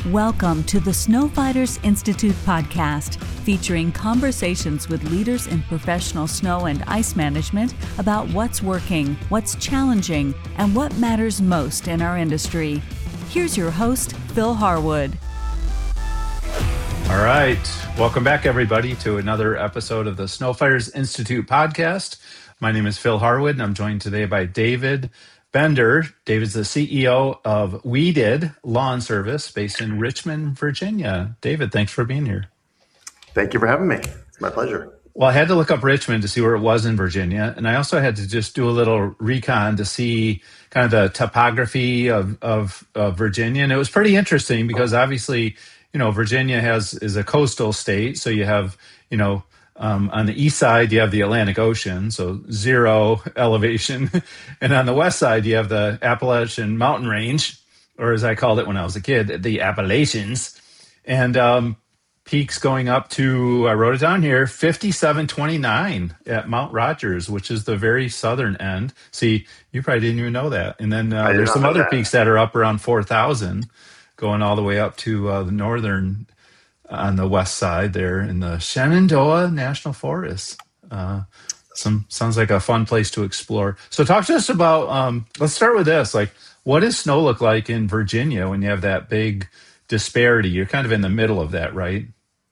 Welcome to the Snow Fighters Institute podcast, featuring conversations with leaders in professional snow and ice management about what's working, what's challenging, and what matters most in our industry. Here's your host, Phil Harwood. All right. Welcome back, everybody, to another episode of the Snow Fighters Institute podcast. My name is Phil Harwood, and I'm joined today by David Bender. David's the CEO of We Did Lawn Service based in Richmond, Virginia. David, thanks for being here. Thank you for having me. It's my pleasure. Well, I had to look up Richmond to see where it was in Virginia, and I also had to just do a little recon to see kind of the topography of Virginia, and it was pretty interesting because obviously, Virginia is a coastal state, so you have, on the east side, you have the Atlantic Ocean, so zero elevation. And on the west side, you have the Appalachian Mountain Range, or as I called it when I was a kid, the Appalachians. And peaks going up to, I wrote it down here, 5729 at Mount Rogers, which is the very southern end. See, you probably didn't even know that. And then there's some other peaks that are up around 4,000, going all the way up to the northern on the west side there in the Shenandoah National Forest. Sounds like a fun place to explore. So talk to us about, let's start with this. Like, what does snow look like in Virginia when you have that big disparity? You're kind of in the middle of that, right?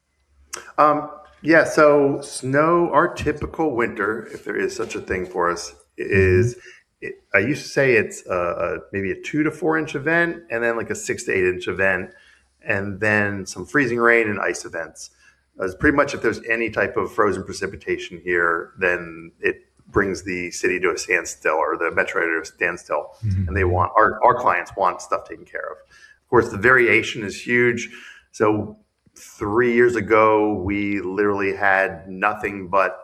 So snow, our typical winter, if there is such a thing for us, is, I used to say it's maybe a 2 to 4 inch event, and then like a 6 to 8 inch event, and then some freezing rain and ice events. As pretty much if there's any type of frozen precipitation here, then it brings the city to a standstill or the metro area to a standstill. Mm-hmm. And they want our clients want stuff taken care of. Of course, the variation is huge. So 3 years ago, we literally had nothing but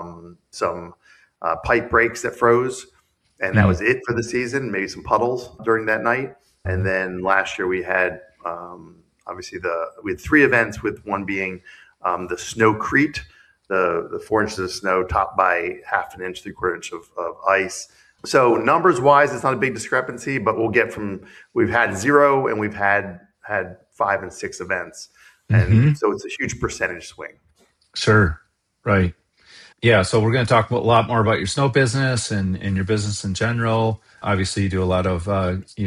some pipe breaks that froze. And that was it for the season, maybe some puddles during that night. And then last year we had, obviously we had 3 events, with one being the Snowcrete, the 4 inches of snow topped by half an inch, 3/4 inch of ice. So numbers wise, it's not a big discrepancy, but we've had 0 and we've had 5 and 6 events. And so it's a huge percentage swing. Sure. Right. Yeah. So we're going to talk a lot more about your snow business and your business in general. Obviously you do a lot of,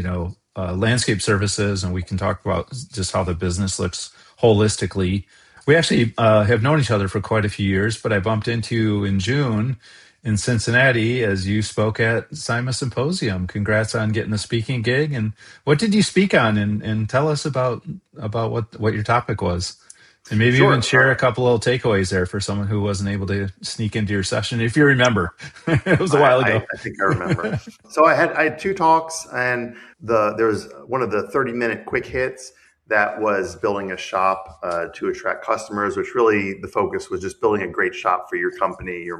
landscape services, and we can talk about just how the business looks holistically. We actually have known each other for quite a few years, but I bumped into you in June in Cincinnati as you spoke at SIMA Symposium. Congrats on getting the speaking gig. And what did you speak on? And tell us about what your topic was. And maybe even share a couple little takeaways there for someone who wasn't able to sneak into your session, if you remember. It was a while ago. I think I remember. So I had 2 talks, and there was one of the 30-minute quick hits that was building a shop to attract customers, which really the focus was just building a great shop for your company,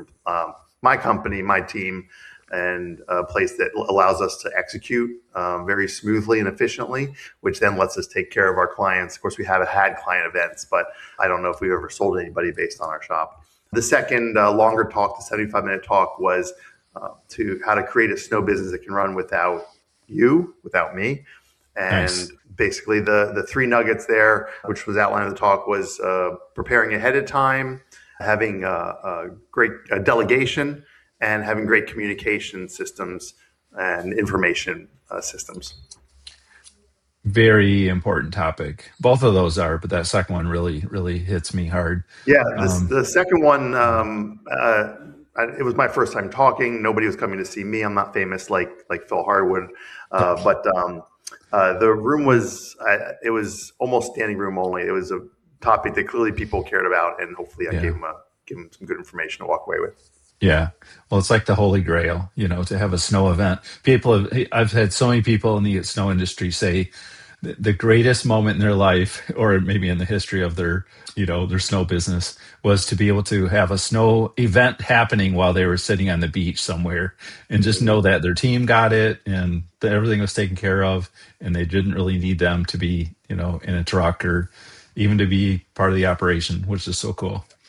my company, my team, and a place that allows us to execute very smoothly and efficiently, which then lets us take care of our clients. Of course, we have had client events, but I don't know if we've ever sold anybody based on our shop. The second longer talk, the 75-minute talk, was to how to create a snow business that can run without me. And nice. Basically the 3 nuggets there, which was outlined in the talk, was preparing ahead of time, having a great delegation, and having great communication systems and information systems. Very important topic. Both of those are, but that second one really, really hits me hard. Yeah, the second one, it was my first time talking. Nobody was coming to see me. I'm not famous like Phil Harwood, but the room was almost standing room only. It was a topic that clearly people cared about, and hopefully I gave them some good information to walk away with. Yeah. Well, it's like the Holy Grail, to have a snow event. I've had so many people in the snow industry say the greatest moment in their life, or maybe in the history of their snow business, was to be able to have a snow event happening while they were sitting on the beach somewhere, and just know that their team got it and that everything was taken care of, and they didn't really need them to be, in a truck or even to be part of the operation, which is so cool.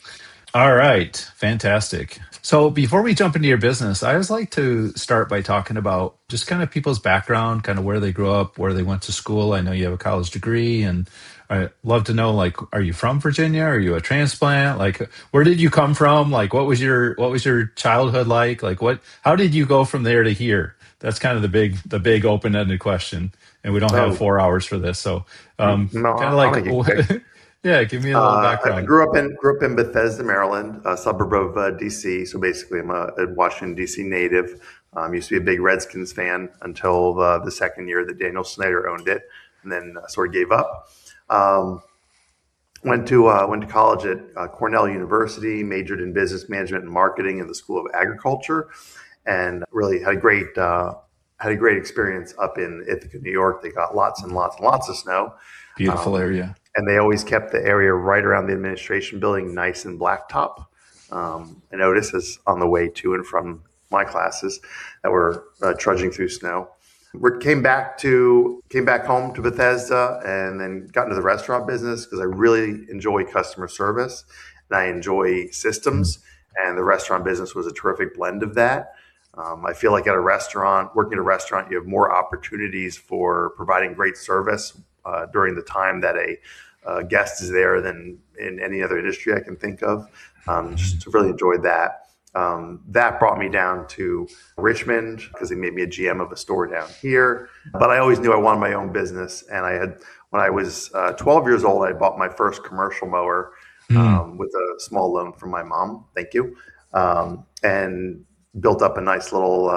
All right, fantastic. So before we jump into your business, I always like to start by talking about just kind of people's background, kind of where they grew up, where they went to school. I know you have a college degree, and I'd love to know, like, are you from Virginia? Are you a transplant? Like, where did you come from? Like, what was your childhood like? Like, how did you go from there to here? That's kind of the big open-ended question. And we don't have Oh, 4 hours for this, so no, kind of I'll like, make it quick. yeah, give me a little I background. grew up in Bethesda, Maryland, a suburb of DC. So basically, I'm a Washington D.C. native. Used to be a big Redskins fan until the second year that Daniel Snyder owned it, and then sort of gave up. Um, went to college at Cornell University, majored in business management and marketing in the School of Agriculture, and really had a great experience up in Ithaca, New York. They got lots and lots and lots of snow. Beautiful Um, area. and they always kept the area right around the administration building nice and blacktop. I noticed as on the way to and from my classes that were trudging through snow. We came back home to Bethesda, and then got into the restaurant business because I really enjoy customer service and I enjoy Mm. systems. And the restaurant business was a terrific blend of that. I feel like working at a restaurant, you have more opportunities for providing great service during the time that a guest is there than in any other industry I can think of. Just really enjoyed that. That brought me down to Richmond because they made me a GM of a store down here. But I always knew I wanted my own business. And when I was 12 years old, I bought my first commercial mower Mm. with a small loan from my mom. Thank you. And built up a nice little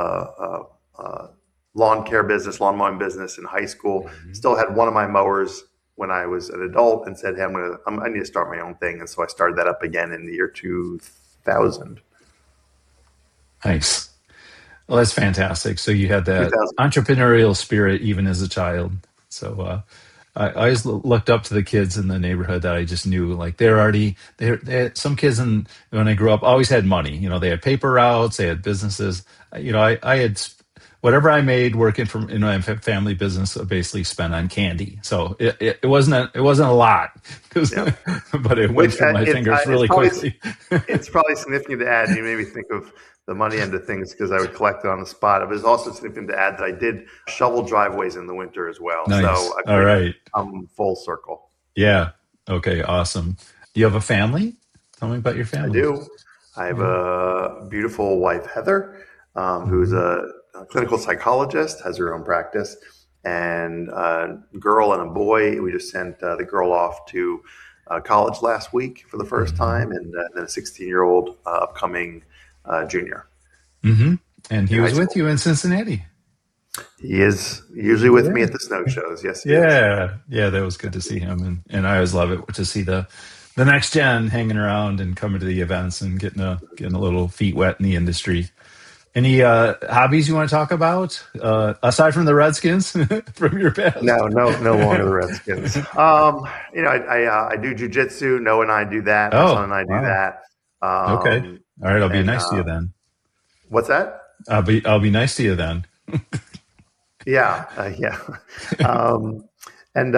lawn care business, lawn mowing business in high school. Mhm. Still had one of my mowers when I was an adult, and said, "Hey, I need to start my own thing." And so I started that up again in the year 2000. Nice. Well, that's fantastic. So you had that 2000. entrepreneurial spirit even as a child. So I always looked up to the kids in the neighborhood that I just knew, like they had, some kids when I grew up always had money. They had paper routes, they had businesses. I had whatever I made working from my family business, basically spent on candy. So it wasn't a lot, 'cause- Yeah. but it went Which through my fingers it's really probably quickly. it's probably significant to add. You made me think of the money end of things because I would collect it on the spot. It was also significant to add that I did shovel driveways in the winter as well. So Nice. I feel All like right. I'm full circle. Yeah. Okay. Awesome. You have a family? Tell me about your I family. do. I have Yeah. a beautiful wife, Heather, who's Hmm. a clinical psychologist, has her own practice, and a girl and a boy. We just sent the girl off to college last week for the first Hmm. time, and then a 16-year-old upcoming junior Hmm. And he in high was with school. you in Cincinnati. He is usually with me Yeah. at the snow shows. Yes, he is. Yeah. Yeah. That was good to see him. And I always love it to see the next gen hanging around and coming to the events and getting a little feet wet in the industry. Any hobbies you want to talk about aside from the Redskins from your past? No, no, no longer the Redskins. I do jujitsu. Noah and I do that. My son Oh, and I do wow. that. Okay. All right. I'll be And nice to you then. what's that? I'll be nice to you then. Yeah, yeah. um, and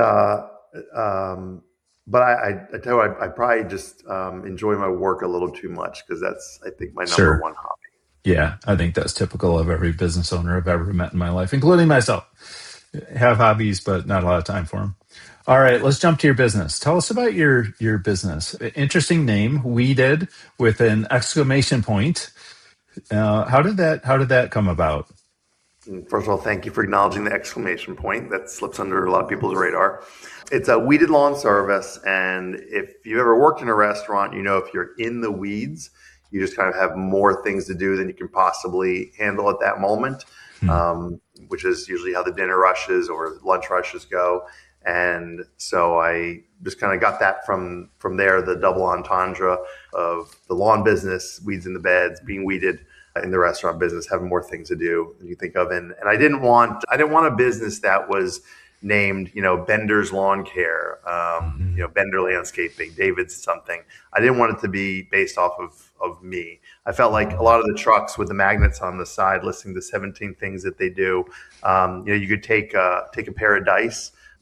but I tell you, I probably just enjoy my work a little too much because that's, I think, my number Sure. one hobby. Yeah, I think that's typical of every business owner I've ever met in my life, including myself. Have hobbies, but not a lot of time for them. All right, let's jump to your business. Tell us about your business. Interesting name, Weeded, with an exclamation point. How did that come about? And first of all, thank you for acknowledging the exclamation point. That slips under a lot of people's radar. It's a weeded lawn service, and if you've ever worked in a restaurant, if you're in the weeds, you just kind of have more things to do than you can possibly handle at that moment, Hmm. which is usually how the dinner rushes or lunch rushes go. And so I just kind of got that from there, the double entendre of the lawn business, weeds in the beds, being weeded in the restaurant business, having more things to do than you think of. And I didn't want a business that was named, Bender's Lawn Care, Mhm. Bender Landscaping, David's something. I didn't want it to be based off of me. I felt like a lot of the trucks with the magnets on the side listing the 17 things that they do. You could take a pair of dice,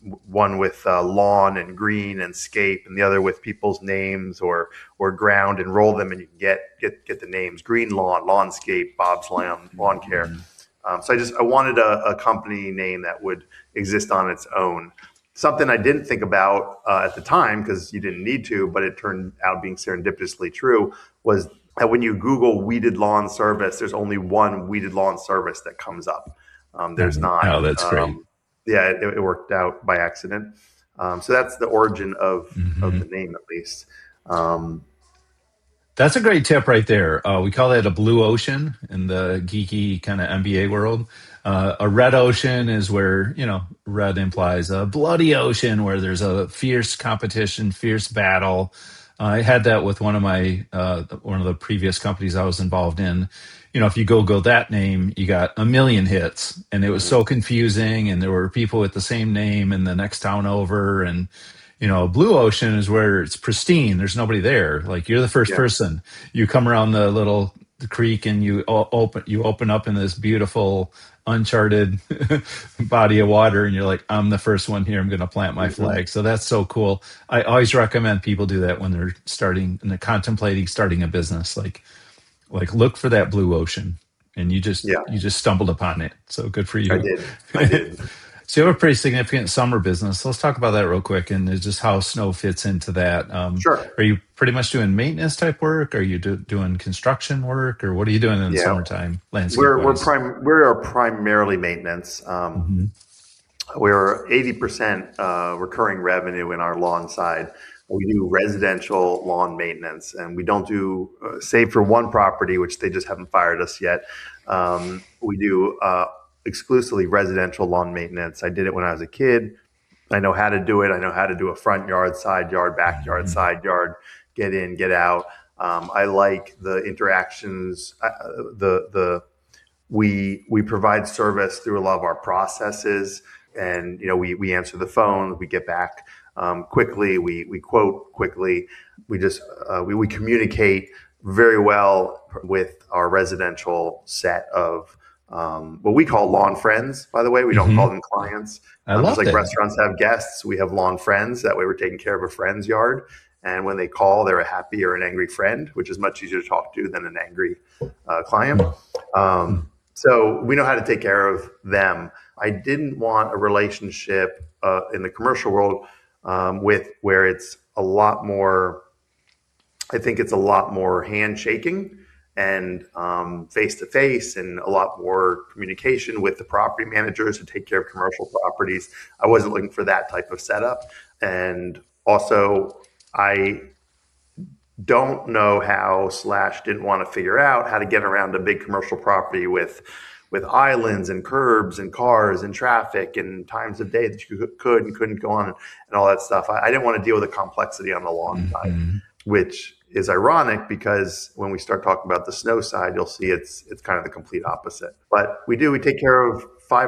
one with lawn and green and scape, and the other with people's names or ground, and roll them, and you can get the names: Green Lawn, Lawnscape, Bob's Lawn Care. So I wanted a company name that would exist on its own. Something I didn't think about at the time, because you didn't need to, but it turned out being serendipitously true, was that when you Google weeded lawn service, there's only one weeded lawn service that comes up. There's not. Oh, that's great. Yeah, it worked out by accident. So that's the origin of the name, at least. That's a great tip right there. We call that a blue ocean in the geeky kind of MBA world. A red ocean is where, red implies a bloody ocean where there's a fierce competition, fierce battle. I had that with one of the previous companies I was involved in. If you Google that name, you got a million hits, and it was so confusing, and there were people with the same name in the next town over. And blue ocean is where it's pristine. There's nobody there. Like, you're the first person. You come around the creek, and you open up in this beautiful uncharted body of water, and you're like, I'm the first one here. I'm going to plant my flag. So that's so cool. I always recommend people do that when they're contemplating starting a business. Like look for that blue ocean, and you just stumbled upon it. So good for you. I did. So you have a pretty significant summer business. Let's talk about that real quick, and just how snow fits into that. Sure. Are you pretty much doing maintenance type work? Are you doing construction work, or what are you doing in the summertime? We are primarily maintenance. We're 80% recurring revenue in our lawn side. We do residential lawn maintenance, and we don't do, save for one property, which they just haven't fired us yet. We do exclusively residential lawn maintenance. I did it when I was a kid. I know how to do it. I know how to do a front yard, side yard, backyard, side yard, get in, get out. I like the interactions. We provide service through a lot of our processes, and we answer the phone. We get back quickly. We quote quickly. We communicate very well with our residential set of what we call lawn friends. By the way, we don't call them clients. Just like restaurants have guests, we have lawn friends. That way, we're taking care of a friend's yard. And when they call, they're a happy or an angry friend, which is much easier to talk to than an angry client. So we know how to take care of them. I didn't want a relationship in the commercial world where it's a lot more. I think it's a lot more handshaking and face to face, and a lot more communication with the property managers to take care of commercial properties. I wasn't looking for that type of setup, and also I don't know how / didn't want to figure out how to get around a big commercial property with islands and curbs and cars and traffic and times of day that you could and couldn't go on and all that stuff. I didn't want to deal with the complexity on the lawn side, which is ironic because when we start talking about the snow side, you'll see it's kind of the complete opposite. But we take care of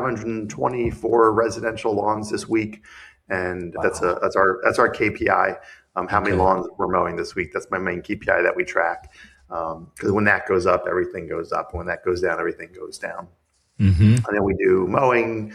524 residential lawns this week, and that's our KPI. How many lawns we're mowing this week? That's my main KPI that we track. Because when that goes up, everything goes up. And when that goes down, everything goes down. And then we do mowing,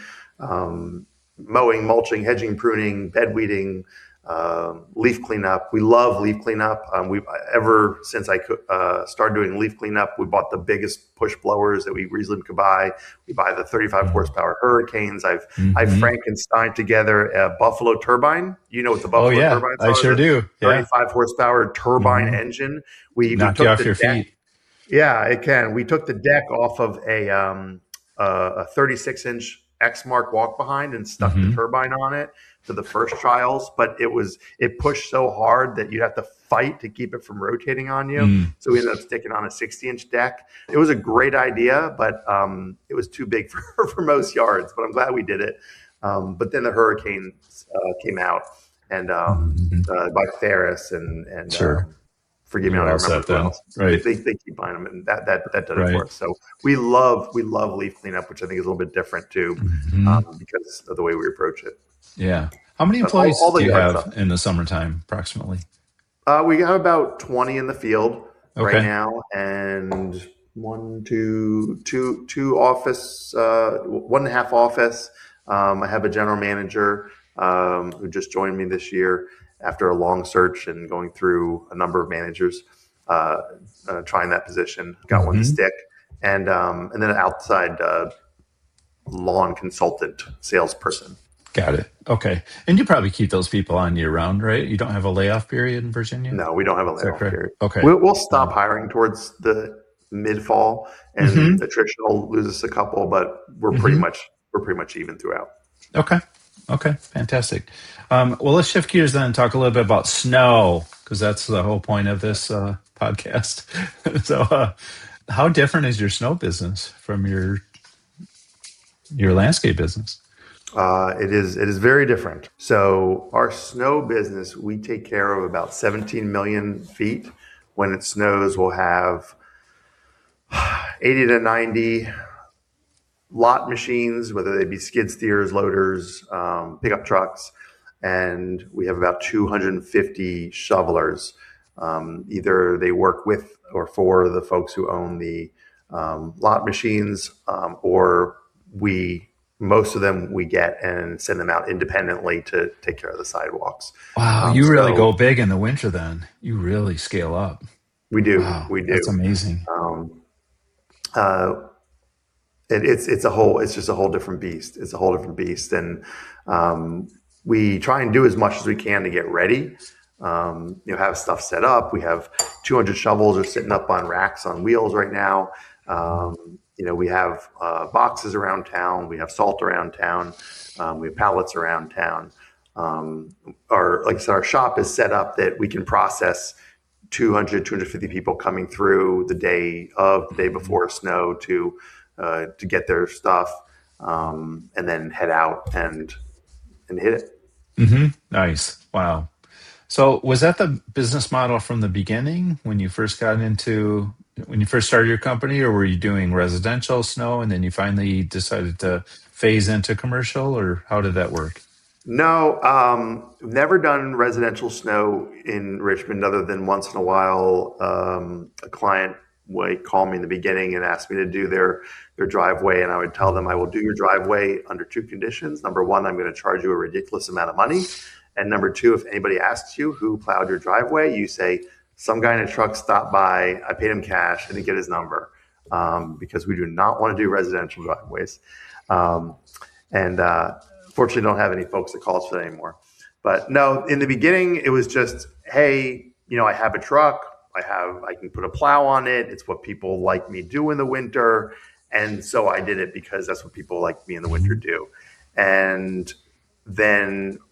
mulching, hedging, pruning, bed weeding, leaf cleanup. We love leaf cleanup. Ever since I started doing leaf cleanup, we bought the biggest push blowers that we reasonably could buy. We buy the 35 horsepower Hurricanes. I've Frankenstein together a Buffalo turbine. You know what the Buffalo turbines are? I sure do. 35 horsepower turbine engine. We knock took you off the your deck. feet. Yeah, it can. We took the deck off of a 36-inch Exmark walk behind and stuck the turbine on it for the first trials, but it pushed so hard that you'd have to fight to keep it from rotating on you. So we ended up sticking on a 60-inch deck. It was a great idea, but it was too big for most yards, but I'm glad we did it. But then the Hurricane came out, and by Ferris and sure. Forgive me, I don't remember what else. Right. They keep buying them, and that did it for us. So we love leaf cleanup, which I think is a little bit different too, because of the way we approach it. Yeah. How many employees do you have in the summertime, approximately? We have about 20 in the field right now, and two office, 1.5 office. I have a general manager. who just joined me this year after a long search and going through a number of managers trying that position. Got one to stick, and then an outside lawn consultant salesperson. Got it. Okay. And you probably keep those people on year round, right? You don't have a layoff period in Virginia? No, we don't have a layoff period. Okay. We'll stop hiring towards the mid-fall, and attrition will lose us a couple, but we're pretty much even throughout. Okay. Fantastic. Well, let's shift gears then and talk a little bit about snow, because that's the whole point of this podcast. So how different is your snow business from your landscape business? It is very different. So our snow business, we take care of about 17 million feet. When it snows, we'll have 80 to 90 lot machines, whether they be skid steers, loaders, pickup trucks, and we have about 250 shovelers. Either they work with or for the folks who own the lot machines, or most of them we get and send them out independently to take care of the sidewalks. Wow, you really go big in the winter then. You really scale up. We do. Wow, we do. That's amazing. It's just a whole different beast. It's a whole different beast. And we try and do as much as we can to get ready. Have stuff set up. We have 200 shovels are sitting up on racks on wheels right now. We have boxes around town. We have salt around town. We have pallets around town. Our shop is set up that we can process 250 people coming through the day before snow to get their stuff, and then head out and hit it. Mm-hmm. Nice. Wow. So was that the business model from the beginning when you first started your company, or were you doing residential snow and then you finally decided to phase into commercial, or how did that work? No, never done residential snow in Richmond, other than once in a while a client would call me in the beginning and ask me to do their driveway, and I would tell them I will do your driveway under two conditions. Number one, I'm going to charge you a ridiculous amount of money. And number two, if anybody asks you who plowed your driveway, you say, some guy in a truck stopped by, I paid him cash, I didn't get his number, because we do not want to do residential driveways. Fortunately, don't have any folks that call us for that anymore. But no, in the beginning, it was just, hey, I have a truck, I can put a plow on it. It's what people like me do in the winter. And so I did it because that's what people like me in the winter do. And then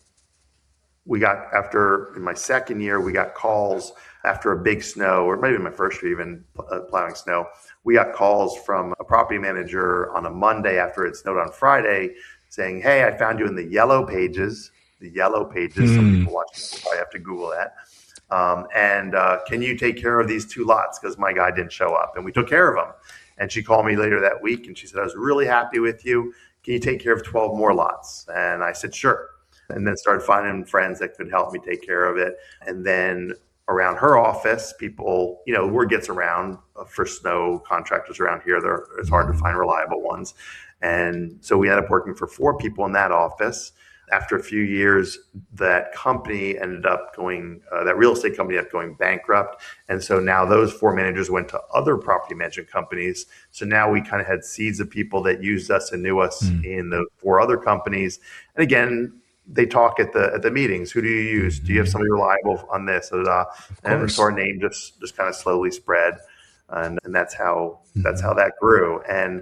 in my second year, we got calls after a big snow, or maybe my first year even plowing snow. We got calls from a property manager on a Monday after it snowed on Friday saying, hey, I found you in the yellow pages. The yellow pages, some people watching will probably have to Google that. And can you take care of these two lots? Because my guy didn't show up, and we took care of them. And she called me later that week and she said, I was really happy with you. Can you take care of 12 more lots? And I said, sure. And then started finding friends that could help me take care of it. And then around her office, people, word gets around for snow contractors around here. It's hard to find reliable ones. And so we ended up working for 4 people in that office. After a few years, that company ended up that real estate company ended up going bankrupt. And so now those 4 managers went to other property management companies. So now we kind of had seeds of people that used us and knew us in the 4 other companies. And again, they talk at the meetings. Who do you use? Do you have somebody reliable on this? And so our name just kind of slowly spread, and that's how that grew. And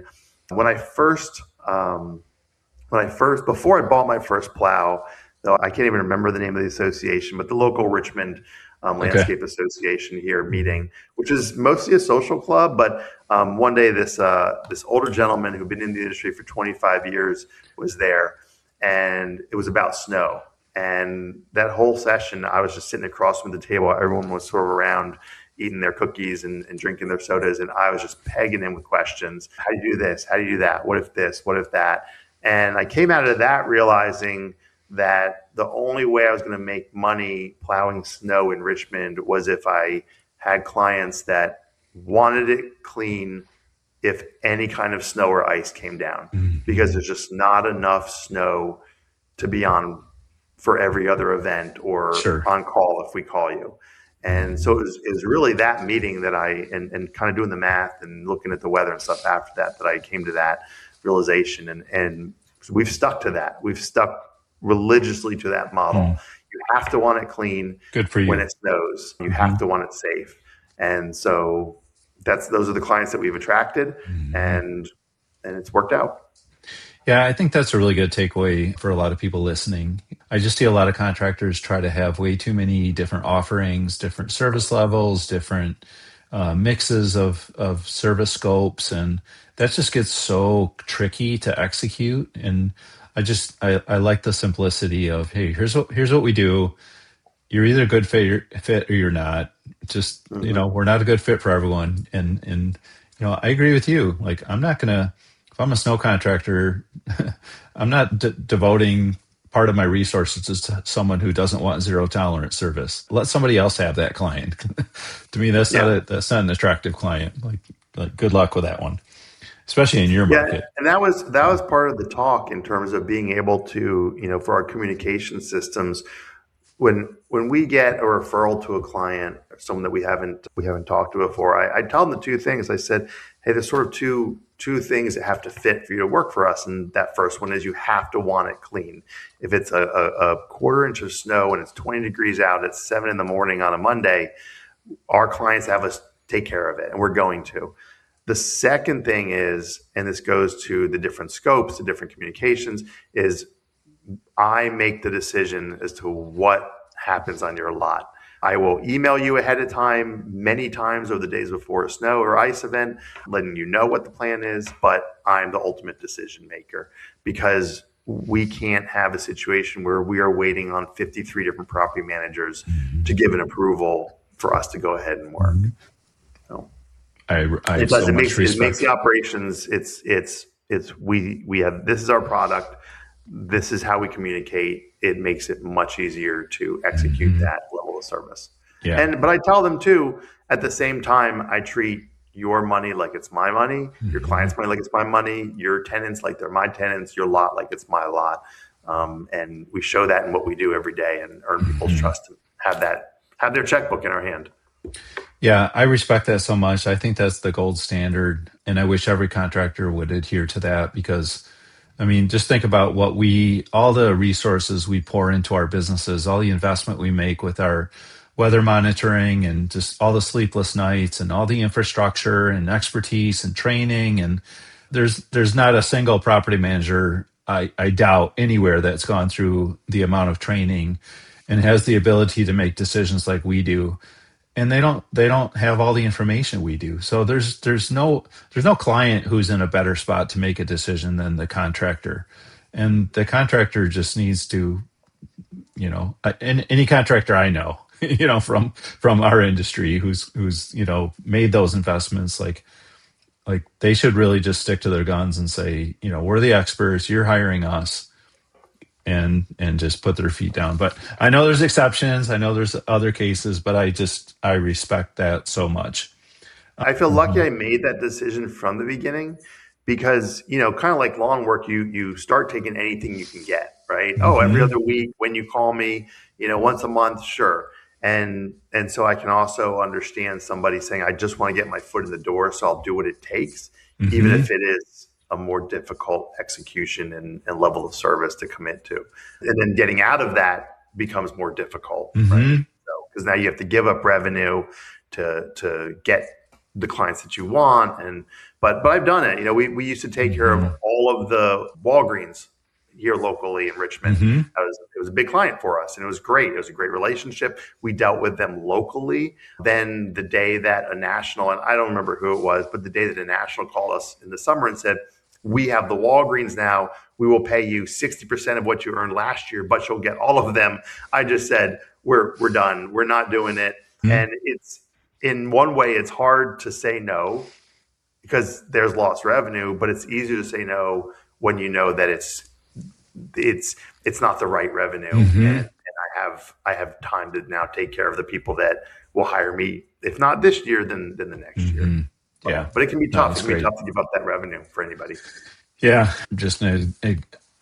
before I bought my first plow, though I can't even remember the name of the association, but the local Richmond Landscape Association here meeting, which is mostly a social club. But one day this older gentleman who'd been in the industry for 25 years was there. And it was about snow. And that whole session, I was just sitting across from the table. Everyone was sort of around eating their cookies and drinking their sodas. And I was just pegging him with questions. How do you do this? How do you do that? What if this? What if that? And I came out of that realizing that the only way I was going to make money plowing snow in Richmond was if I had clients that wanted it clean if any kind of snow or ice came down, because there's just not enough snow to be on for every other event or Sure. on call if we call you. And so it was really that meeting that and kind of doing the math and looking at the weather and stuff after that I came to that realization. And we've stuck to that. We've stuck religiously to that model. You have to want it clean. Good for you. When it snows. You have to want it safe. And so those are the clients that we've attracted, and it's worked out. Yeah, I think that's a really good takeaway for a lot of people listening. I just see a lot of contractors try to have way too many different offerings, different service levels, different mixes of service scopes, and that just gets so tricky to execute. And I like the simplicity of, hey, here's what we do. You're either a good fit or you're not. Just we're not a good fit for everyone. And I agree with you. Like, I'm not gonna. If I'm a snow contractor, I'm not devoting part of my resources to someone who doesn't want zero tolerance service. Let somebody else have that client. To me, that's not an attractive client. Like, good luck with that one, especially in your market. And that was part of the talk in terms of being able to, for our communication systems. When we get a referral to a client, or someone that we haven't talked to before, I tell them the two things. I said, hey, there's sort of two things that have to fit for you to work for us. And that first one is you have to want it clean. If it's a quarter inch of snow and it's 20 degrees out, it's 7 a.m. on a Monday, our clients have us take care of it, and we're going to. The second thing is, and this goes to the different scopes, the different communications, is I make the decision as to what happens on your lot. I will email you ahead of time, many times over the days before a snow or ice event, letting you know what the plan is, but I'm the ultimate decision maker, because we can't have a situation where we are waiting on 53 different property managers to give an approval for us to go ahead and work. So, it makes the operations, we have, this is our product, this is how we communicate. It makes it much easier to execute that level of service. Yeah. But I tell them too, at the same time, I treat your money like it's my money, your client's money like it's my money, your tenants like they're my tenants, your lot like it's my lot. And we show that in what we do every day and earn people's trust to have their checkbook in our hand. Yeah, I respect that so much. I think that's the gold standard. And I wish every contractor would adhere to that, because I mean, just think about all the resources we pour into our businesses, all the investment we make with our weather monitoring, and just all the sleepless nights and all the infrastructure and expertise and training. And there's not a single property manager, I doubt, anywhere that's gone through the amount of training and has the ability to make decisions like we do. And they don't have all the information we do. So there's no client who's in a better spot to make a decision than the contractor. And the contractor just needs to, any contractor I know, from our industry who's made those investments, like they should really just stick to their guns and say, we're the experts, you're hiring us. And just put their feet down. But I know there's exceptions. I know there's other cases, but I respect that so much. I feel lucky I made that decision from the beginning, because, kind of like lawn work, you start taking anything you can get, right? Oh, every other week when you call me, once a month, sure. And so I can also understand somebody saying, I just want to get my foot in the door, so I'll do what it takes, even if it is a more difficult execution and level of service to commit to. And then getting out of that becomes more difficult, right? So, because now you have to give up revenue to get the clients that you want. But I've done it. We used to take care of all of the Walgreens here locally in Richmond. It was a big client for us, and it was great. It was a great relationship. We dealt with them locally. Then the day that a national, and I don't remember who it was, but the day that a national called us in the summer and said, we have the Walgreens now, we will pay you 60% of what you earned last year, but you'll get all of them. I just said, we're done. We're not doing it. And it's, in one way, it's hard to say no because there's lost revenue, but it's easier to say no when you know that it's not the right revenue. And I have time to now take care of the people that will hire me, if not this year, then the next year. But it can be tough. It can be tough to give up that revenue for anybody. Yeah, just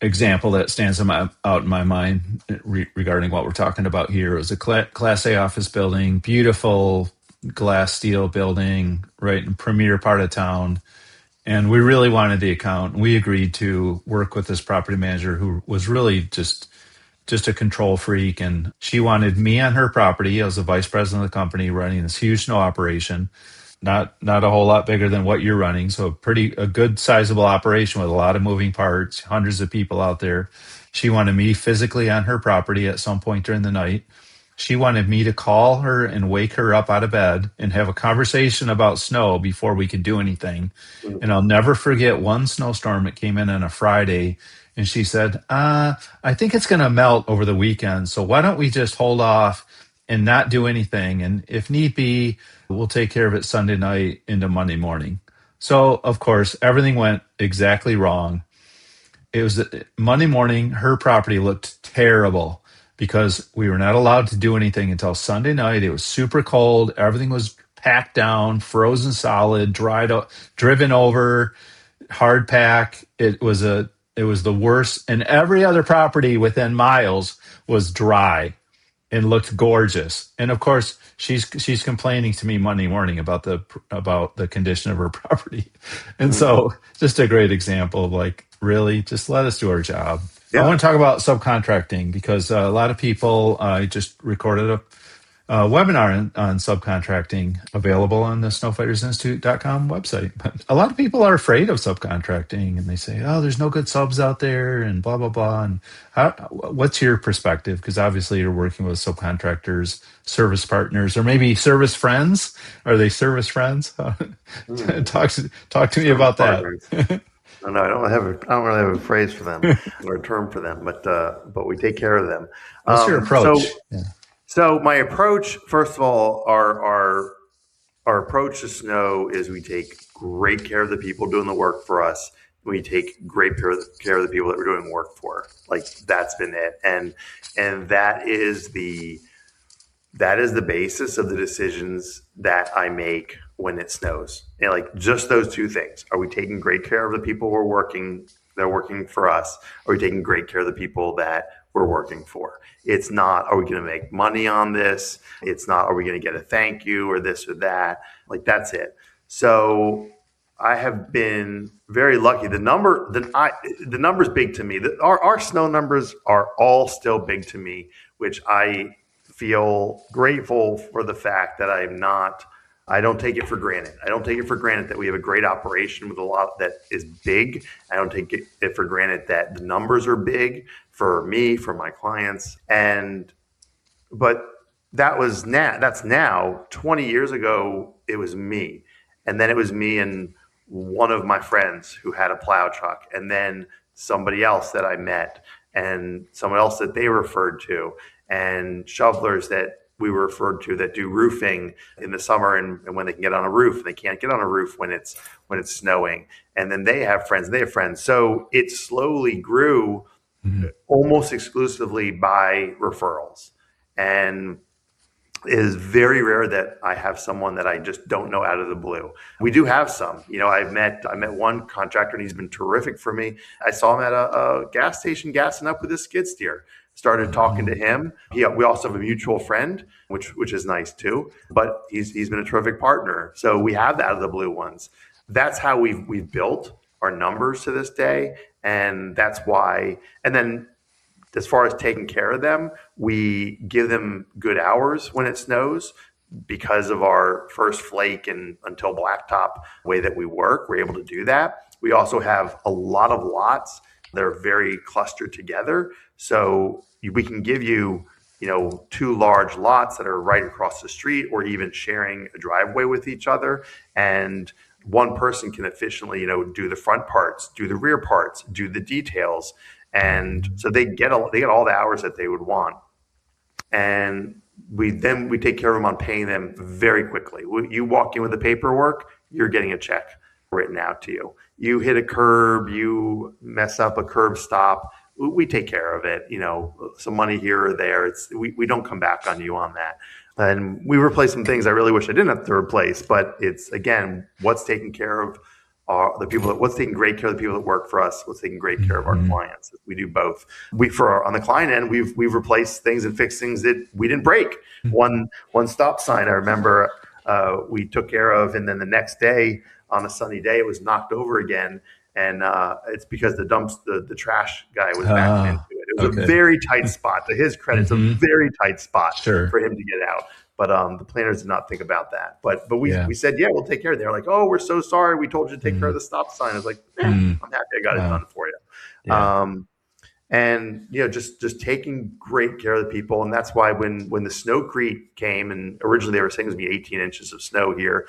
example that stands out in my mind regarding what we're talking about here. It was a Class A office building, beautiful glass steel building, right in premier part of town. And we really wanted the account. We agreed to work with this property manager who was really just a control freak. And she wanted me on her property. I was the vice president of the company running this huge snow operation, not a whole lot bigger than what you're running. So a good sizable operation with a lot of moving parts, hundreds of people out there. She wanted me physically on her property at some point during the night. She wanted me to call her and wake her up out of bed and have a conversation about snow before we could do anything. And I'll never forget one snowstorm that came in on a Friday. And she said, I think it's going to melt over the weekend. So why don't we just hold off and not do anything? And if need be, we'll take care of it Sunday night into Monday morning. So, of course, everything went exactly wrong. It was Monday morning. Her property looked terrible because we were not allowed to do anything until Sunday night. It was super cold. Everything was packed down, frozen solid, driven over, hard pack. It was the worst. And every other property within miles was dry and looked gorgeous. And of course, she's complaining to me Monday morning about the condition of her property. And so, just a great example of like, really, just let us do our job. Yeah. I want to talk about subcontracting because a lot of people. I just recorded a webinar on subcontracting available on the snowfightersinstitute.com website. But a lot of people are afraid of subcontracting and they say, oh, there's no good subs out there and blah, blah, blah. And what's your perspective? Because obviously you're working with subcontractors, service partners, or maybe service friends. Are they service friends? Talk to me about that. No, I don't really have a phrase for them or a term for them, but we take care of them. What's your approach? So my approach, first of all, our approach to snow is we take great care of the people doing the work for us. We take great care of the people that we're doing work for. Like that's been it, and that is the basis of the decisions that I make when it snows. And like just those two things: are we taking great care of the people that are working for us? Are we taking great care of the people that we're working for? It's not, are we going to make money on this? It's not, are we going to get a thank you or this or that? Like that's it. So I have been very lucky. The number's big to me. Our snow numbers are all still big to me, which I feel grateful for the fact that I don't take it for granted. I don't take it for granted that we have a great operation with a lot that is big. I don't take it for granted that the numbers are big for me, for my clients. But that's now 20 years ago, it was me. And then it was me and one of my friends who had a plow truck, and then somebody else that I met and someone else that they referred to, and shovelers that we were referred to that do roofing in the summer and when they can get on a roof, and they can't get on a roof when it's snowing. And then they have friends. So it slowly grew almost exclusively by referrals. And it is very rare that I have someone that I just don't know out of the blue. We do have some. I met one contractor and he's been terrific for me. I saw him at a gas station gassing up with his skid steer. Started talking to him. We also have a mutual friend, which is nice too. But he's been a terrific partner. So we have the out of the blue ones. That's how we've built our numbers to this day, and that's why. And then, as far as taking care of them, we give them good hours when it snows because of our first flake and until blacktop way that we work. We're able to do that. We also have a lot of lots that are very clustered together. So we can give you, two large lots that are right across the street or even sharing a driveway with each other. And one person can efficiently, do the front parts, do the rear parts, do the details. And so they get all the hours that they would want. And we take care of them on paying them very quickly. You walk in with the paperwork, you're getting a check written out to you. You hit a curb, you mess up a curb stop, we take care of it. Some money here or there. We don't come back on you on that. And we replace some things I really wish I didn't have to replace, but it's, again, what's taking care of the people that what's taking great care of the people that work for us, what's taking great care of our clients. We do both. On the client end, we've replaced things and fixed things that we didn't break. One stop sign I remember we took care of, and then the next day on a sunny day it was knocked over again, and it's because the trash guy was backed into it. It was a very tight spot. To his credit, it's a very tight spot for him to get out. But the planners did not think about that. But we said, yeah, we'll take care of it. They're like, oh, we're so sorry. We told you to take care of the stop sign. I was like, I'm happy I got it done for you. Yeah. And just taking great care of the people. And that's why when the Snowcrete came, and originally they were saying it was going to be 18 inches of snow here,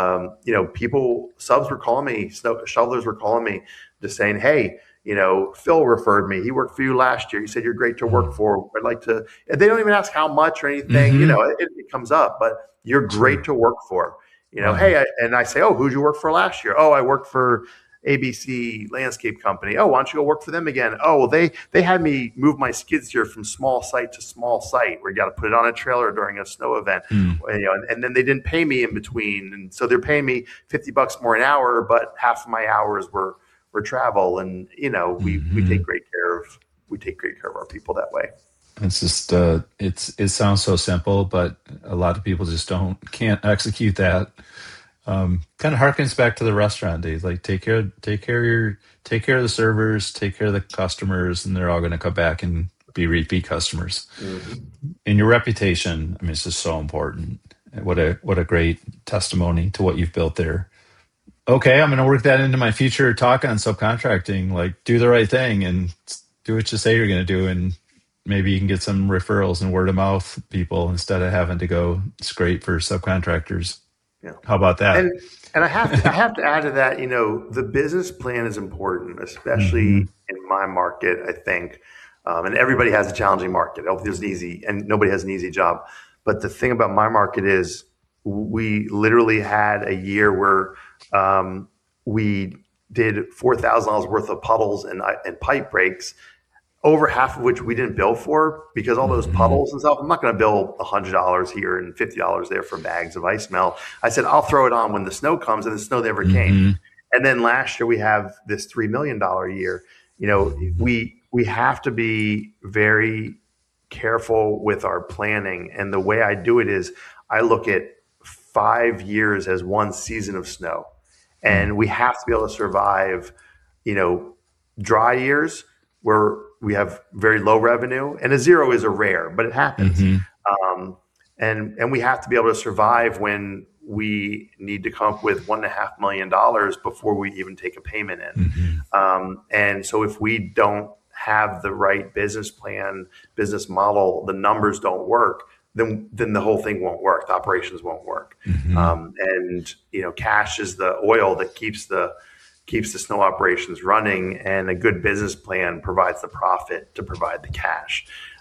subs were calling me, shovelers were calling me, just saying, hey, Phil referred me. He worked for you last year. He said you're great to work for. I'd like to. They don't even ask how much or anything. It comes up, but you're great to work for. Hey, and I say, oh, who'd you work for last year? Oh, I worked for ABC Landscape Company. Oh, why don't you go work for them again? Oh, well, they had me move my skid steer from small site to small site where you got to put it on a trailer during a snow event. And then they didn't pay me in between, and so they're paying me $50 more an hour, but half of my hours were travel, and we take great care of our people that way. It's just it sounds so simple, but a lot of people just can't execute that. Kind of harkens back to the restaurant days. Like take care of the servers, take care of the customers, and they're all going to come back and be repeat customers. And your reputation, I mean, it's just so important. What a great testimony to what you've built there. Okay, I'm going to work that into my future talk on subcontracting. Like, do the right thing and do what you say you're going to do, and maybe you can get some referrals and word of mouth people instead of having to go scrape for subcontractors. Yeah. How about that? And I have to add to that. The business plan is important, especially in my market. I think, and everybody has a challenging market. There's easy, and nobody has an easy job. But the thing about my market is, we literally had a year where we did $4,000 worth of puddles and pipe breaks, over half of which we didn't bill for, because all those puddles and stuff, I'm not going to bill $100 here and $50 there for bags of ice melt. I said, I'll throw it on when the snow comes, and the snow never came. And then last year we have this $3 million year. We have to be very careful with our planning. And the way I do it is I look at 5 years as one season of snow, and we have to be able to survive, dry years where we have very low revenue, and a zero is a rare, but it happens. And we have to be able to survive when we need to come up with $1.5 million before we even take a payment in. And so if we don't have the right business plan, business model, the numbers don't work, then the whole thing won't work. The operations won't work. And cash is the oil that keeps the snow operations running, and a good business plan provides the profit to provide the cash.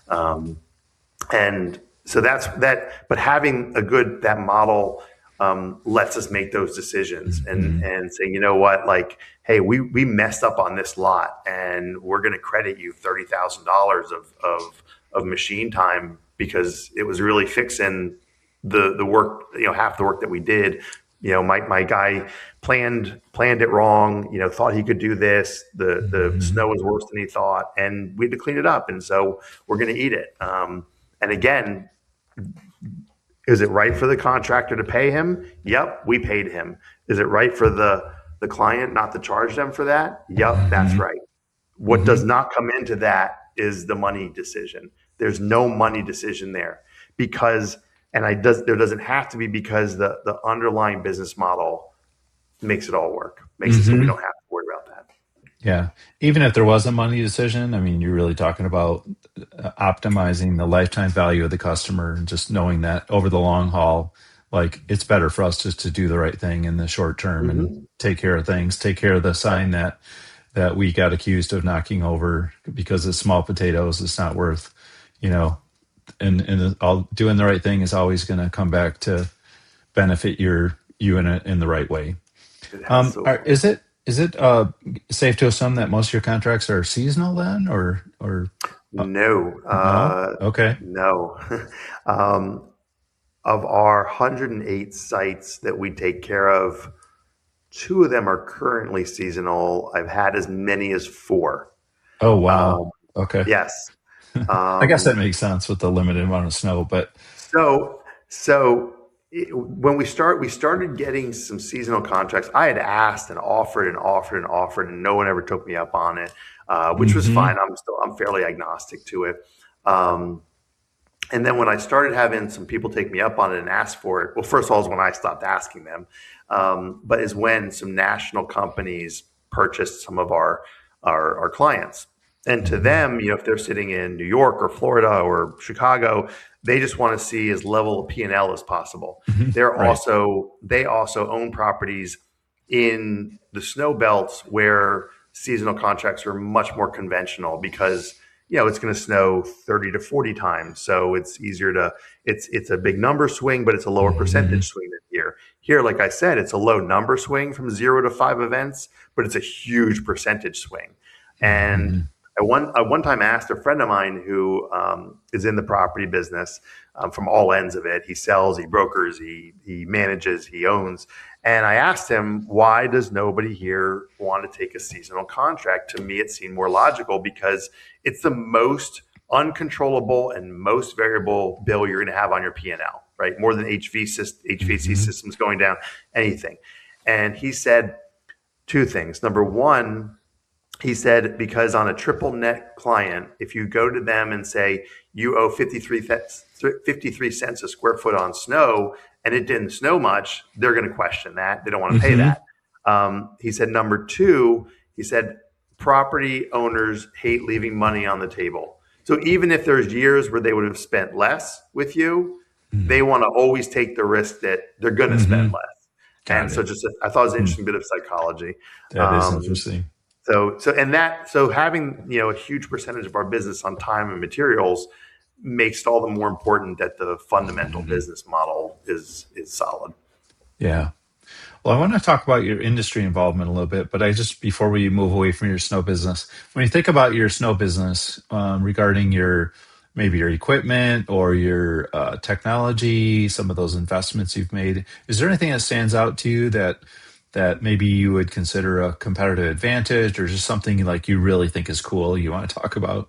And so that's that. But having that model lets us make those decisions and say, you know what, like, hey, we messed up on this lot, and we're going to credit you $30,000 of machine time, because it was really fixing the work, half the work that we did. My guy planned it wrong, thought he could do this. The snow was worse than he thought, and we had to clean it up. And so we're going to eat it. And again, is it right for the contractor to pay him? Yep, we paid him. Is it right for the client not to charge them for that? Yep, that's right. What does not come into that is the money decision. There's no money decision there, because there doesn't have to be, because the underlying business model makes it all work, makes it so we don't have to worry about that. Yeah. Even if there was a money decision, I mean, you're really talking about optimizing the lifetime value of the customer, and just knowing that over the long haul, like, it's better for us just to do the right thing in the short term and take care of things, take care of the sign that we got accused of knocking over because it's small potatoes. It's not worth, and all doing the right thing is always going to come back to benefit you in the right way. Is it safe to assume that most of your contracts are seasonal then, or no? Okay. No. Of our 108 sites that we take care of, 2 of them are currently seasonal. I've had as many as 4. Oh, wow. Um, Okay. yes. I guess that Um, makes sense with the limited amount of snow, but when we started getting some seasonal contracts. I had asked and offered and offered and offered, and no one ever took me up on it, which was hmm fine. I'm fairly agnostic to it. Um, and then when I started having some people take me up on it and ask for it, well, first of all, is when I stopped asking them, but is when some national companies purchased some of our clients. And to hmm them, if they're sitting in New York or Florida or Chicago, they just want to see as level of P&L as possible. Right. They also own properties in the snow belts where seasonal contracts are much more conventional because it's going to snow 30 to 40 times, so it's easier to it's a big number swing, but it's a lower hmm percentage swing than here, like I said, it's a low number swing from 0 to 5 events, but it's a huge percentage swing. And hmm I one time asked a friend of mine who is in the property business, from all ends of it. He sells, he brokers, he manages, he owns. And I asked him, why does nobody here want to take a seasonal contract? To me, it seemed more logical because it's the most uncontrollable and most variable bill you're going to have on your P&L, right? More than HVAC hmm systems going down, anything. And he said 2 things. Number one, he said, because on a triple net client, if you go to them and say you owe 53 cents a square foot on snow and it didn't snow much, they're going to question that. They don't want to pay hmm that. He said, number 2, he said, property owners hate leaving money on the table. So even if there's years where they would have spent less with you, they want to always take the risk that they're going to spend hmm less. And Got so it. I thought it was an Hmm. interesting bit of psychology. That is Um, interesting. so having a huge percentage of our business on time and materials makes it all the more important that the fundamental Mhm. business model is solid. Yeah. Well, I want to talk about your industry involvement a little bit, but before we move away from your snow business, when you think about your snow business, regarding maybe your equipment or your technology, some of those investments you've made, is there anything that stands out to you that maybe you would consider a competitive advantage, or just something like you really think is cool you want to talk about?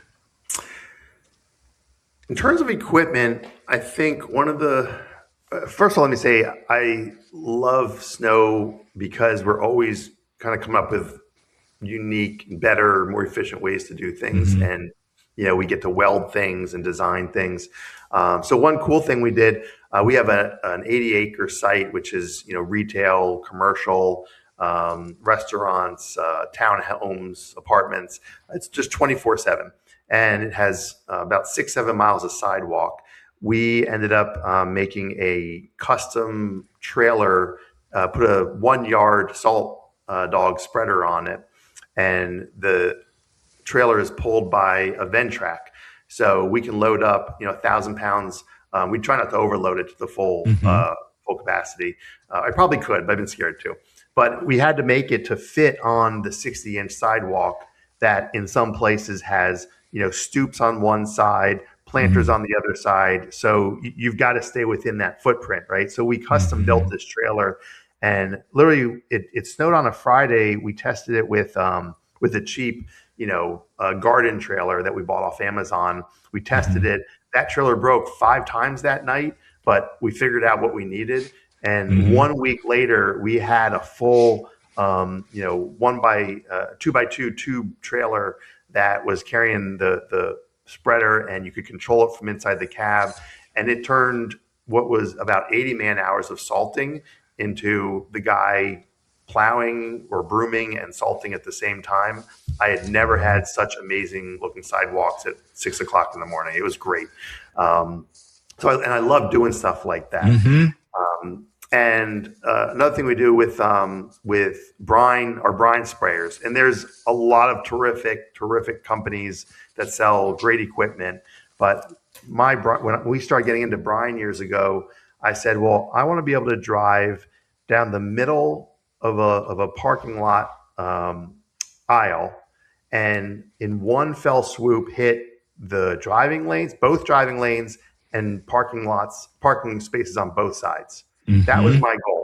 In terms of equipment, I think one of the first of all, let me say I love snow because we're always kind of coming up with unique, better, more efficient ways to do things. hmm And, we get to weld things and design things. So one cool thing we did, we have an 80-acre site, which is, retail, commercial, restaurants, townhomes, apartments. It's just 24/7. And it has about 6, 7 miles of sidewalk. We ended up making a custom trailer, put a 1 yard salt dog spreader on it, and the trailer is pulled by a Ventrac, so we can load up 1,000 pounds. We try not to overload it to the hmm full capacity. I probably could, but I've been scared too. But we had to make it to fit on the 60-inch sidewalk that in some places has stoops on one side, planters hmm on the other side. So you've got to stay within that footprint, right? So we custom built hmm this trailer, and literally it snowed on a Friday. We tested it with a cheap garden trailer that we bought off Amazon. We tested hmm it. That trailer broke 5 times that night, but we figured out what we needed. And hmm 1 week later, we had a full, 2x2 tube trailer that was carrying the spreader, and you could control it from inside the cab. And it turned what was about 80 man hours of salting into the guy plowing or brooming and salting at the same time. I had never Wow. had such amazing looking sidewalks at 6 o'clock in the morning. It was great. Um, and I love doing stuff like that. hmm And another thing we do with brine are brine sprayers, and there's a lot of terrific companies that sell great equipment. But when we started getting into brine years ago, I said, well, I want to be able to drive down the middle of a parking lot aisle, and in one fell swoop hit both driving lanes, and parking spaces on both sides. That was hmm my goal.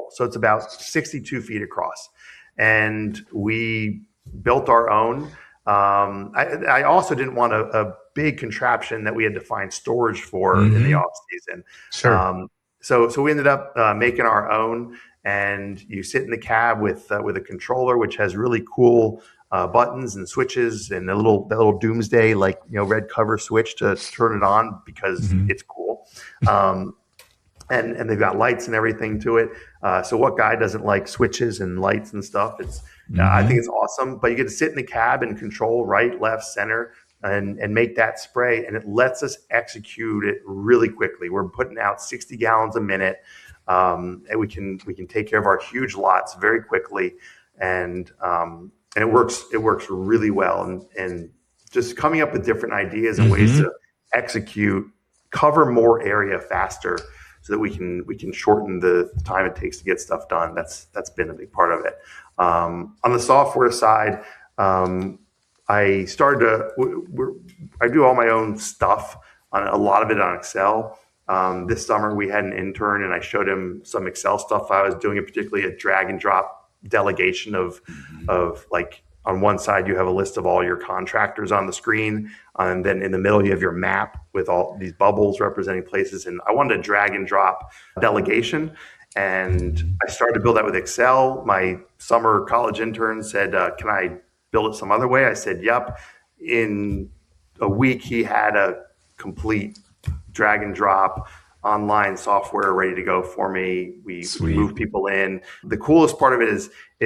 control. So it's about 62 feet across. And we built our own. I also didn't want a big contraption that we had to find storage for in the off season. Sure. So we ended up making our own, and you sit in the cab with a controller, which has really cool buttons and switches and that little doomsday, like, red cover switch to turn it on because it's cool. And they've got lights and everything to it. So what guy doesn't like switches and lights and stuff? I think it's awesome. But you get to sit in the cab and control right, left, center, and make that spray, and it lets us execute it really quickly. We're putting out 60 gallons a minute, and we can take care of our huge lots very quickly, and it works really well. And just coming up with different ideas and ways to execute, cover more area faster, so that we can shorten the time it takes to get stuff done. That's been a big part of it. On the software side, I do all my own stuff, on a lot of it on Excel. This summer we had an intern, and I showed him some Excel stuff I was doing, particularly a drag and drop delegation of like, on one side you have a list of all your contractors on the screen, and then in the middle you have your map with all these bubbles representing places. And I wanted a drag and drop delegation, and I started to build that with Excel. My summer college intern said, can I build it some other way? I said, yep. In a week, he had a complete drag and drop online software ready to go for me. We move people in. The coolest part of it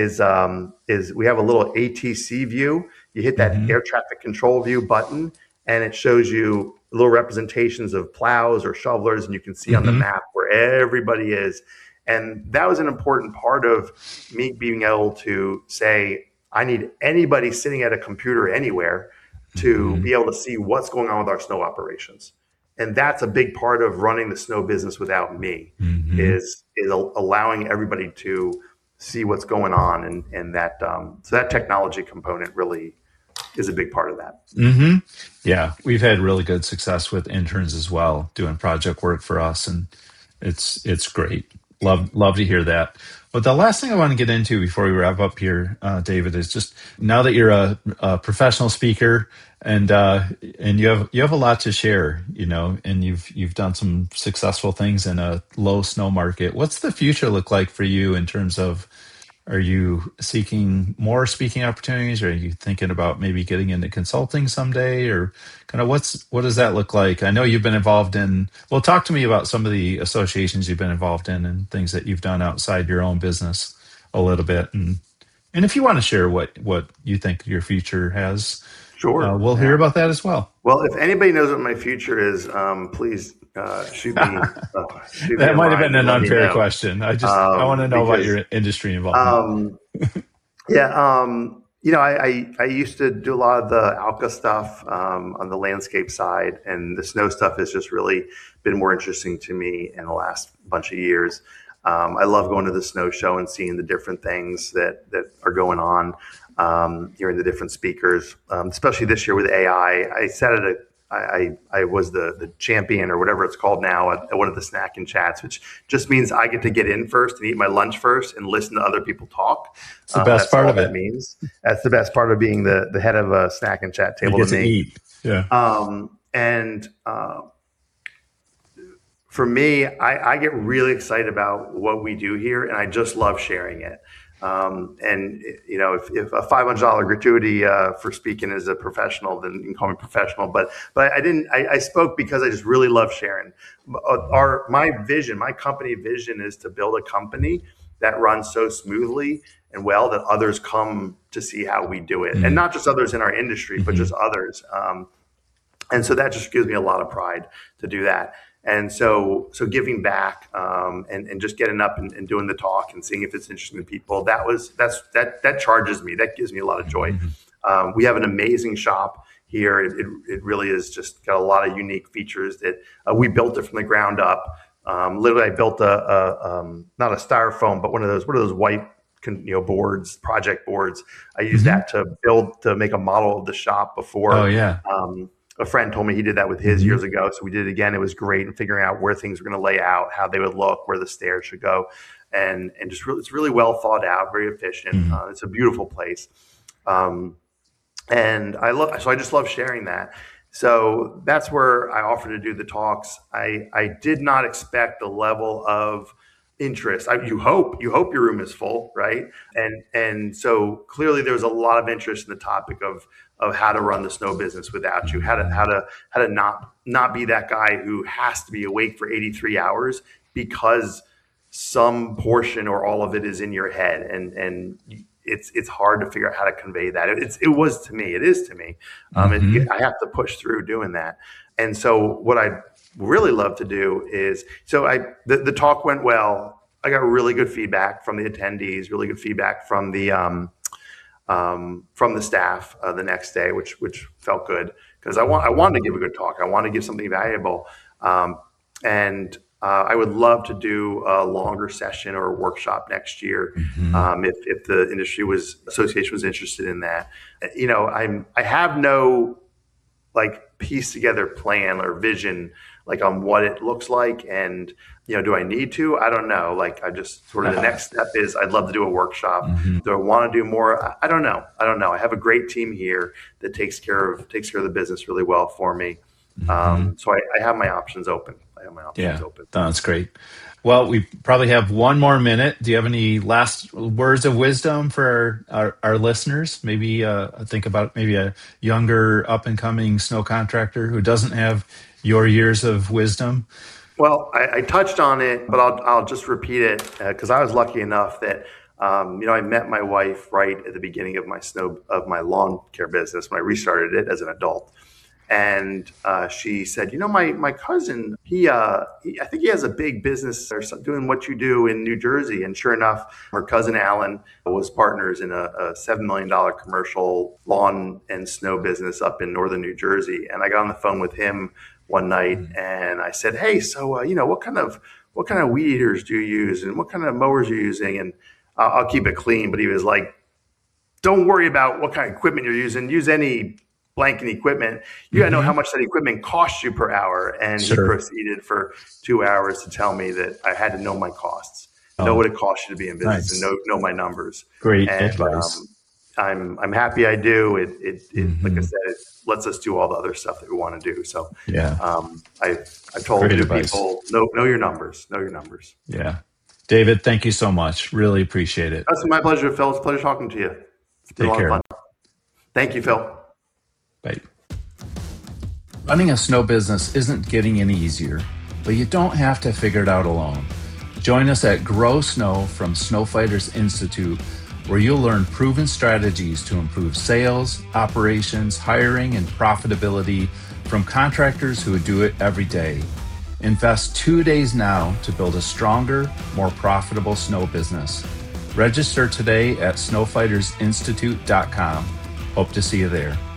is we have a little ATC view. You hit that air traffic control view button, and it shows you little representations of plows or shovelers, and you can see on the map where everybody is. And that was an important part of me being able to say, I need anybody sitting at a computer anywhere to be able to see what's going on with our snow operations. And that's a big part of running the snow business without me, is allowing everybody to see what's going on. And that, so that technology component really is a big part of that. Yeah, we've had really good success with interns as well, doing project work for us, and it's great. Love to hear that. But the last thing I want to get into before we wrap up here, David, is just now that you're a professional speaker, and you have a lot to share, and you've done some successful things in a low snow market. What's the future look like for you in terms of, are you seeking more speaking opportunities? Or are you thinking about maybe getting into consulting someday? Or kind of what does that look like? I know you've been involved in, well, talk to me about some of the associations you've been involved in and things that you've done outside your own business a little bit. And if you want to share what you think your future has, sure, we'll hear about that as well. Well, if anybody knows what my future is, please shoot me. That might have been an unfair question. I want to know about your industry involvement. I used to do a lot of the Alka stuff on the landscape side, and the snow stuff has just really been more interesting to me in the last bunch of years. I love going to the snow show and seeing the different things that are going on, hearing the different speakers, especially this year with AI. I was the champion, or whatever it's called now, at one of the snack and chats, which just means I get to get in first and eat my lunch first and listen to other people talk. It's the best part of it. That means that's the best part of being the head of a snack and chat table to me. Eat. Yeah. For me, I get really excited about what we do here, and I just love sharing it. If a $500 gratuity for speaking as a professional, then you can call me professional. But I spoke because I just really love sharing. My company vision is to build a company that runs so smoothly and well that others come to see how we do it, and not just others in our industry, but just others. And so that just gives me a lot of pride to do that. And so giving back and just getting up and doing the talk and seeing if it's interesting to people, that charges me. That gives me a lot of joy. We have an amazing shop here. It really is just got a lot of unique features that we built it from the ground up. Literally, I built not a styrofoam, but one of those white boards, project boards. I used that to make a model of the shop before. Oh yeah. a friend told me he did that with his years ago. So we did it again. It was great, and figuring out where things were going to lay out, how they would look, where the stairs should go. And just really, it's really well thought out, very efficient. It's a beautiful place. And so I just love sharing that. So that's where I offered to do the talks. I did not expect the level of interest. You hope your room is full, right? And so clearly there was a lot of interest in the topic of how to run the snow business without you, how to not be that guy who has to be awake for 83 hours because some portion or all of it is in your head, and it's hard to figure out how to convey that. It is to me. I have to push through doing that. And so what I really love to do is, the talk went well. I got really good feedback from the attendees, really good feedback from the staff the next day, which felt good, because I wanted to give a good talk. I want to give something valuable. And I would love to do a longer session or a workshop next year, if the association was interested in that. I have no piece together plan or vision on what it looks like, and do I need to? I don't know. I just sort of, the next step is I'd love to do a workshop. Do I want to do more? I don't know. I have a great team here that takes care of the business really well for me. So I have my options open. That's great. Well, we probably have one more minute. Do you have any last words of wisdom for our listeners? Maybe think about maybe a younger up and coming snow contractor who doesn't have your years of wisdom. Well, I touched on it, but I'll just repeat it, because I was lucky enough that I met my wife right at the beginning of my lawn care business when I restarted it as an adult. And she said, my cousin, I think he has a big business or doing what you do in New Jersey. And sure enough, her cousin Alan was partners in a $7 million commercial lawn and snow business up in northern New Jersey. And I got on the phone with him one night and I said, hey, so what kind of weed eaters do you use, and what kind of mowers are you using? And I'll keep it clean. But he was like, don't worry about what kind of equipment you're using. Use any blanket equipment. You gotta know how much that equipment costs you per hour. And he proceeded for 2 hours to tell me that I had to know my costs, know what it costs you to be in business, and know my numbers. Great advice. I'm happy I do. It like I said, it lets us do all the other stuff that we want to do. So I told people, know your numbers. Know your numbers. Yeah. David, thank you so much. Really appreciate it. That's my pleasure, Phil. It's a pleasure talking to you. It's been a lot of fun. Thank you, Phil. Bye. Running a snow business isn't getting any easier, but you don't have to figure it out alone. Join us at Grow Snow from Snow Fighters Institute, where you'll learn proven strategies to improve sales, operations, hiring, and profitability from contractors who do it every day. Invest 2 days now to build a stronger, more profitable snow business. Register today at snowfightersinstitute.com. Hope to see you there.